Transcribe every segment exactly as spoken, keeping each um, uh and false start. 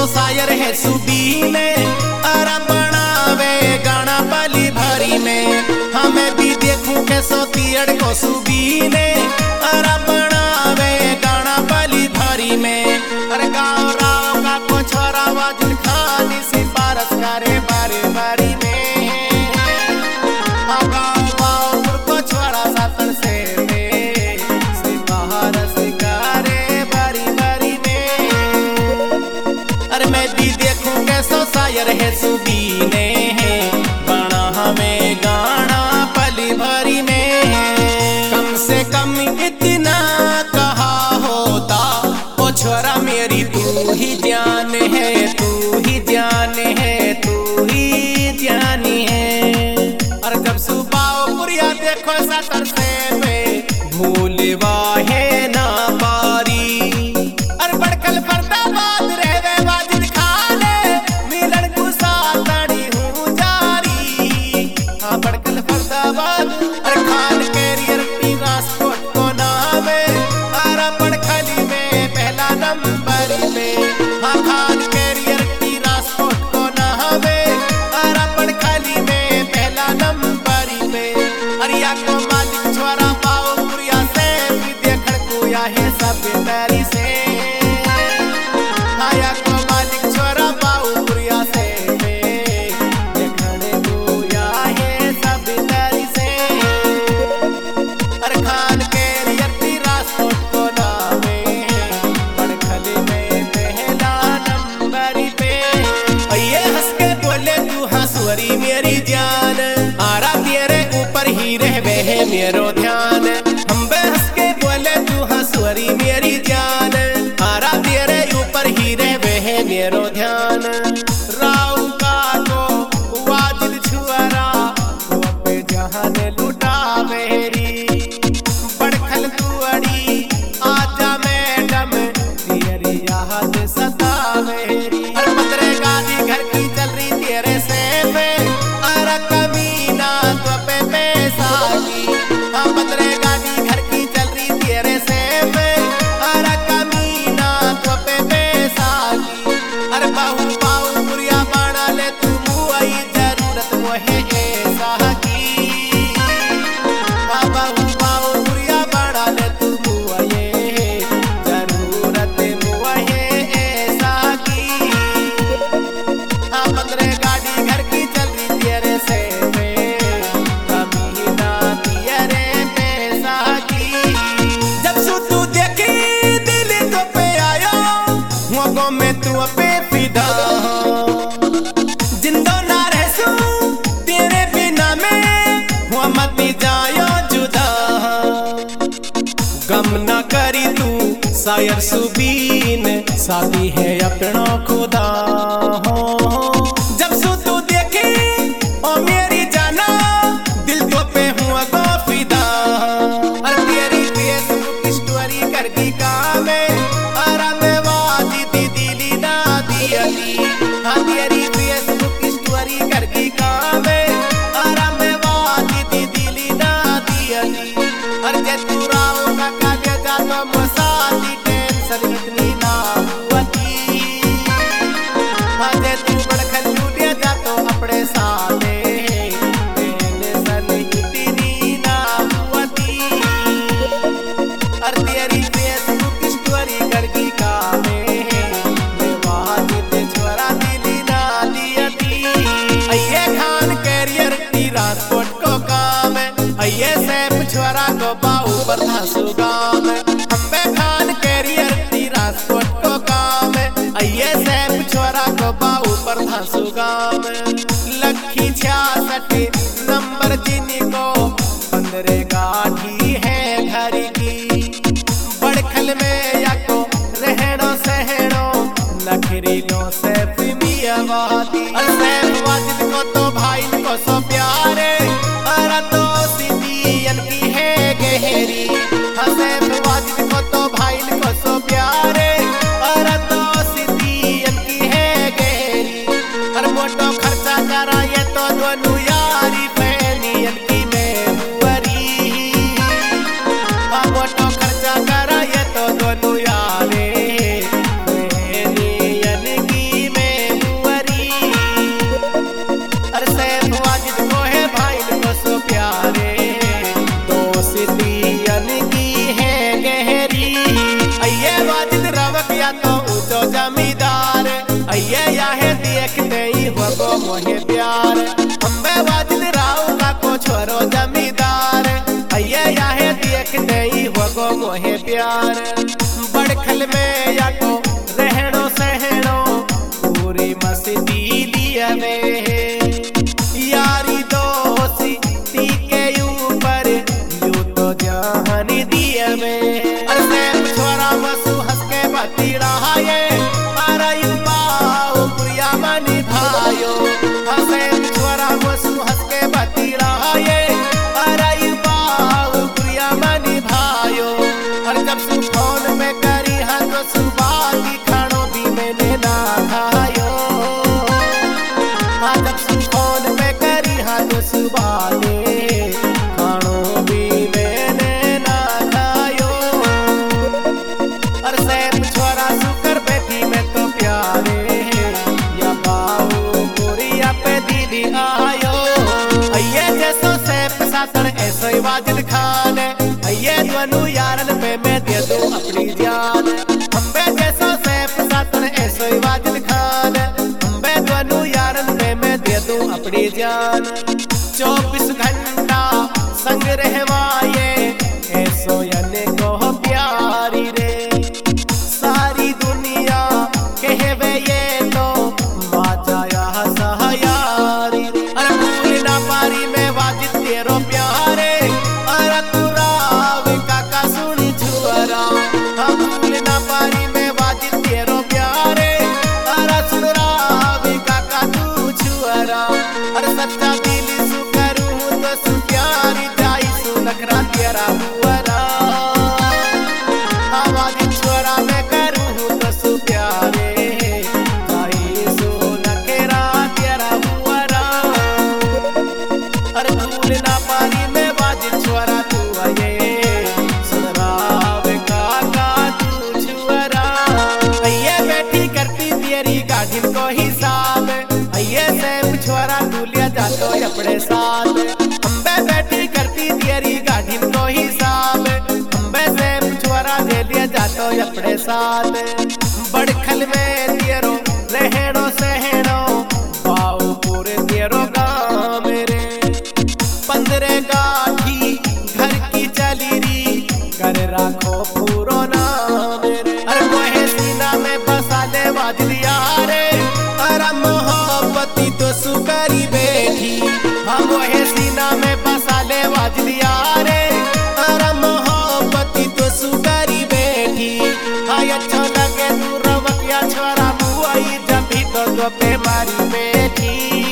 शायर है सुबीने अरा बनावे गाना पली भरी में। हमें भी देखूं कैसो तियड़ को सुबीने अरा बनावे गाना पली भरी में। अरे गाँव राव का को छोरा वाजुन खानी सिफारस करे बारी बारी में। गाँव गाँव को छोरा सातन से सिफारस करे बारी बारी में। अरे मैं भी देखूं कैसो शायर है सुबीने बना हमें गाना पली भरी में। कम से कम इतना कहा होता ओ छोरा मेरी तू ही जान है, तू ही जान है, तू ही जान है। और जब सुबह पुरिया देखो सतर से में भूलवा है ना पारी। और बड़कल फरदाबाद रहवे वाजिद खाने मिलन गुस्सा तड़ी हूँ जारी। हाँ बड़कल फरदाबाद और खान कैरियर की राजकोट को नाम है आरा बड़खली में पहला नंबर में। हाँ खान कैरियर की राजकोट को नाम है आरा बड़खली में पहला नंबर में। अरिया को मालिक छोरा पाओ पुरिया से भी देखड़ कोया है सब तारी से। आया को मालिक छोरा पाओ पुरिया से देखड़ कोया है सब तारी से। अरे खान कैरियर की राजकोट को नाम है बड़खली में पहला नंबर पे। ये हंस के बोले तू हंसवरी मेरी जान आरा तेरे ऊपर ही रहवे है मेरो ध्यान। हम हंस के बोले तू हंसवरी मेरी जान आरा तेरे ऊपर ही रहवे है मेरो ध्यान। राव का को वाजिद छुआरा वो पे जहान लुटा मेरी। बड़खल तू अड़ी आजा मैडम तेरी याद सता मेरी। और पतरे गादी घर की चल रही तेरे से पे अरा कमीना तो पे पैसा की। हाँ पतरे गादी घर की चल रही तेरे से पे अरा कमीना तो पे पैसा की। अरे बाहू बाहू बुरिया बाड़ा ले तू मुआई जरूरत वो है ऐसा की। हाँ बाहू बाहू बुरिया बाड़ा ले तू मुआई जरूरत वो है ऐसा की। हाँ पतरे गाड़ी घर की चल रही तेरे से पे कमीना तेरे पैसा की। जब सु तू देखी दिल तो पे आयो हुआ में तू पे फिदा। जिंदो ना रहसू तेरे बिना में हुआ मत जायो जुदा। गम ना करी तू शायर सुबीन शादी है अपना खुदा हो। जब सु तू देखी ओ मेरी जाना दिल तो पे हुआ गो फिदा। और तेरी फेसबुक स्टोरी कर दी काम अरा में वाजिद दिली ना दियली। हाँ तेरी फेसबुक स्टोरी कर दी काम अरा में वाजिद दिली ना दियली। और जे तू राव का कागे जा तो मसादी टेंशन इतनी ना हुआती। हाँ जे तू बड़खल लूटिया जा तो अपने साले टेंशन इतनी ना हुआती। और तेरी फेसबुक स्टोरी कर दी काम मैं वाजिद छोरा दिली ना दियती। अये खान कैरियर की राजकोट को काम अये सैफ छोरा को बाऊ पर धासु गाम। अम्बे खान कैरियर की राजकोट को काम अये सैफ छोरा को बाऊ पर धासु गाम। लखी छियासठ नंबर जिनको पंद्रह गाठी है घर की। बड़खल में या को रहनो सहनो नखरीलो सैफ मियावादी। और सैफ वाजिद को तो भाई को सो प्यारे अरा तो सिदियन की है गहरी। हाँ सैफ वाजिद को तो भाई को सो प्यारे अरा तो सिदियन की है गहरी। और मोटो खर्चा करा ये तो दोनों यारी फैनियन की मैं हुआरी। हाँ मोटो खर्चा करा ये तो दोनों यारे फैनियन की मोहे प्यार अम्बे वाजिद राव का को छोरो जमींदार अये याहे देख नहीं होगो मोहे प्यार बड़खल में या तो रहनो सहनो पूरी मस्ती लिया में यारी दोस्ती के ऊपर यू तो जहान दिया में अरे छोरा मसू हंस के बती रहा ये अरे यू बाओ प्रिया मनी भायो हंसे छोरा मसू हंस के बती रहा ये अरे यू बाओ प्रिया मनी भायो और जब सु फोन में करी हाँ तो सुबह की खानो भी मैंने ना खायो हाँ जब सु फोन में करी हाँ तो सुबह ने खानो भी मैंने ना खायो और सैप छोरा सुकर बैठी में तो प्यारे या बाऊ गोरिया पे दीदी आयो अये जैसो सैप सातन ऐसो ही वाजिद खान अये दोनों यारन पे मैं दे दूं अपनी जान अम्बे जैसो सैप सातन ऐसो ही वाजिद खान अम्बे दोनों यारन पे मैं दे दूं अपनी जान चौबीस घंटा संग रहवाए ऐसो यने को प्यारी रे सारी दुनिया कहवे ये तो बाजाया सहायारी अरे भूल ना पारी में वाजिद तेरो प्यारे अरे तू राव काका सुनी छुअरा हम भूल ना पारी में वाजिद तेरो प्यारे अरे सुन राव काका तू छुअरा अरे सच्चा दिल सु करूं तो सु प्यारी जाई सु नखरा तेरा हुअरा आवाज़ छोरा मैं करूं तो सु प्यारे जाई सु नखरा तेरा हुअरा अरे भूल ना पारी में वाजिद छोरा तू आये सुन राव काका तू छुअरा अये बैठी करती तेरी गाड़ी को हिसाब अये सैप छोरा तू लिया जातो अपने साथ अम्बे बैठी करती तेरी गाड़ी को हिसाब अम्बे सैप छोरा दे लिया जातो अपने साथ बड़खल में तेरो रहनो सहनो बाऊ पूरे तेरो गाँव मेरे पंद्रह गाठी घर की चली री कर राखो पूरो नाम मेरे अरे मोहे सीना में बसा ले वाजिद यारे अरे मोहब्बती तो सुकरी बैठी हम मोहे सीना में बसा ले वाजिद यारे अरे मोहब्बती तो सुकरी बैठी हाय अच्छा लगे तू रवकिया छोरा मुआई जब भी तो तो पे मारी बैठी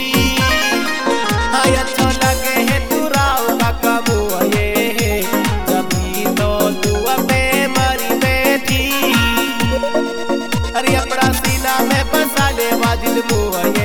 हाय अच्छा लगे है तू राव काका मुआये जब भी तो तू पे मारी बैठी अरे अपना सीना में बसा ले वाजिद मुआये